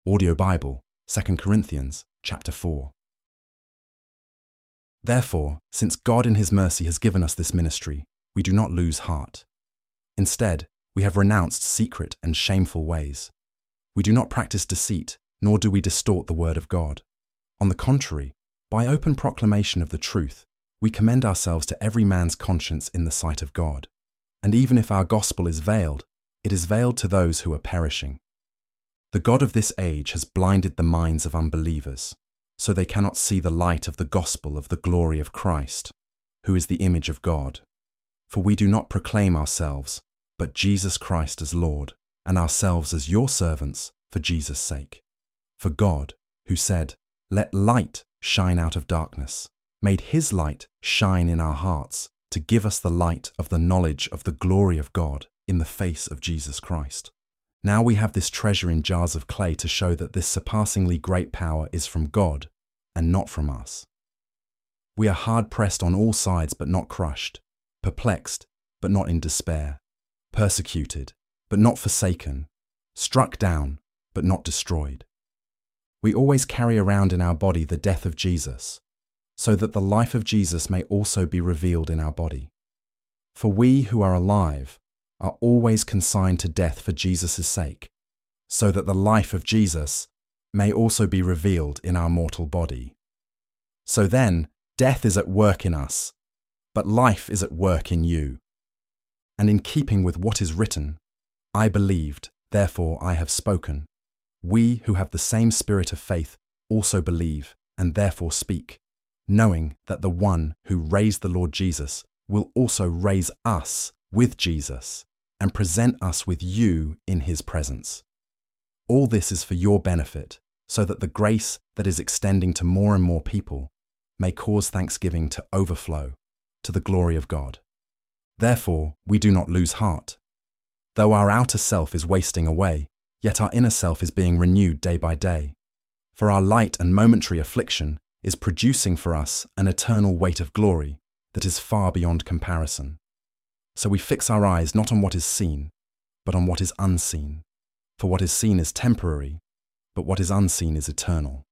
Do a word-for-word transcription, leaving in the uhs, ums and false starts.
Audio Bible, Second Corinthians, chapter four. Therefore, since God in his mercy has given us this ministry, we do not lose heart. Instead, we have renounced secret and shameful ways. We do not practice deceit, nor do we distort the word of God. On the contrary, by open proclamation of the truth, we commend ourselves to every man's conscience in the sight of God. And even if our gospel is veiled, it is veiled to those who are perishing. The God of this age has blinded the minds of unbelievers, so they cannot see the light of the gospel of the glory of Christ, who is the image of God. For we do not proclaim ourselves, but Jesus Christ as Lord, and ourselves as your servants for Jesus' sake. For God, who said, "Let light shine out of darkness," made his light shine in our hearts to give us the light of the knowledge of the glory of God in the face of Jesus Christ. Now we have this treasure in jars of clay to show that this surpassingly great power is from God and not from us. We are hard-pressed on all sides but not crushed, perplexed but not in despair, persecuted but not forsaken, struck down but not destroyed. We always carry around in our body the death of Jesus, so that the life of Jesus may also be revealed in our body. For we who are alive are always consigned to death for Jesus' sake, so that the life of Jesus may also be revealed in our mortal body. So then, death is at work in us, but life is at work in you. And in keeping with what is written, "I believed, therefore I have spoken," we who have the same spirit of faith also believe and therefore speak, knowing that the one who raised the Lord Jesus will also raise us with Jesus and present us with you in his presence. All this is for your benefit, so that the grace that is extending to more and more people may cause thanksgiving to overflow to the glory of God. Therefore, we do not lose heart. Though our outer self is wasting away, yet our inner self is being renewed day by day. For our light and momentary affliction is producing for us an eternal weight of glory that is far beyond comparison. So we fix our eyes not on what is seen, but on what is unseen. For what is seen is temporary, but what is unseen is eternal.